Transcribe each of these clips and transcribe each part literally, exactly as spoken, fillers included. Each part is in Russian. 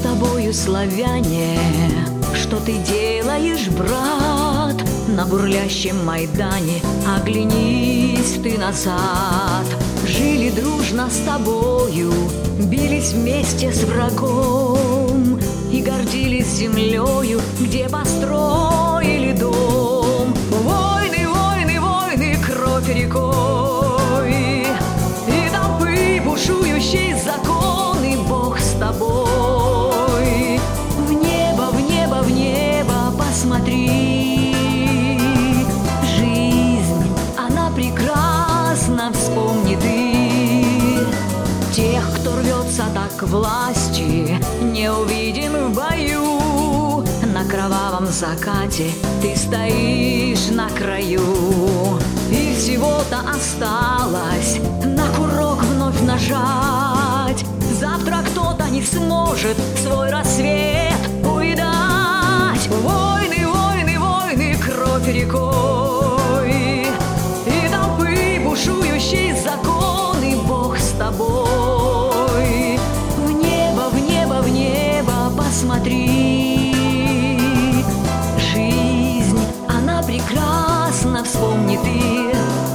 тобою, славяне, что ты делаешь, брат? На бурлящем Майдане оглянись ты назад. Жили дружно с тобою, бились вместе с врагом и гордились землею, где построили дом. Войны, войны, войны, кровь рекой, и толпы бушующие законы, Бог с тобой. В небо, в небо, в небо посмотри. Жизнь, она прекрасна, вспомни ты. Тех, кто рвется так к власти, не увидим в бою. На кровавом закате ты стоишь на краю, и всего-то осталось на курок вновь нажать. Завтра кто-то не сможет свой рассвет увидать. Войны, войны, войны, кровь рекой, и толпы бушующие законы, Бог с тобой. В небо, в небо, в небо посмотри. Жизнь, она прекрасна, вспомни ты.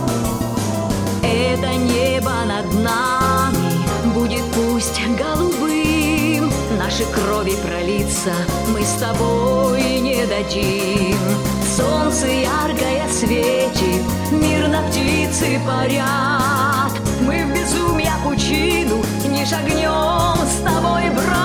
Это небо над нами будет пусть голубым, наши крови пролиться мы с тобой не дадим. Солнце яркое светит, мирно птицы парят. Мы в безумья пучину не шагнем с тобой, брат.